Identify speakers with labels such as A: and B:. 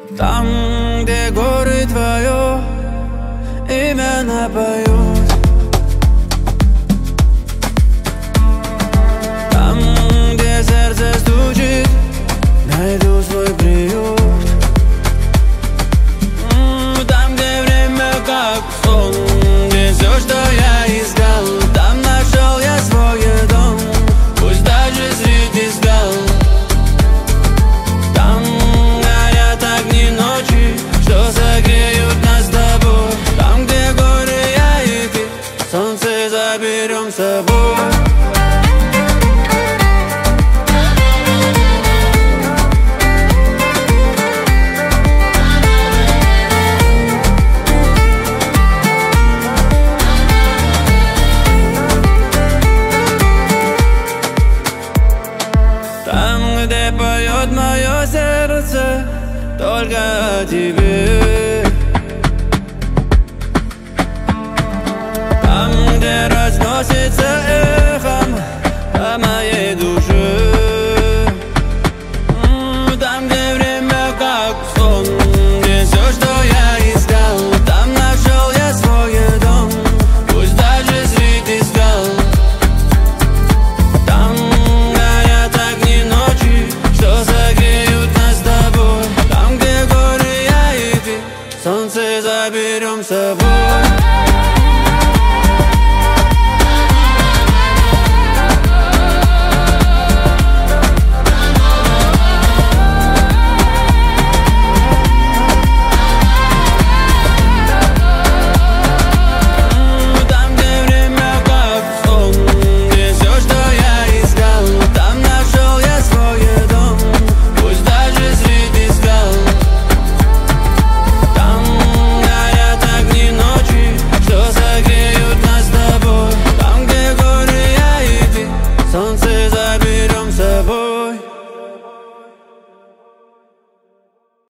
A: Там, где горы твое имя напоют, там, где сердце стучит, найду свой приют. Там, где время как сон, где все, что я искал, там нашел я свой дом, пусть даже среди скал. Там горят огни ночи, что согреют нас с тобой. Там, где горы, я и ты, солнце заберем с собой. Там, где поет мое сердце только о тебе, там, где разносится эхом о моей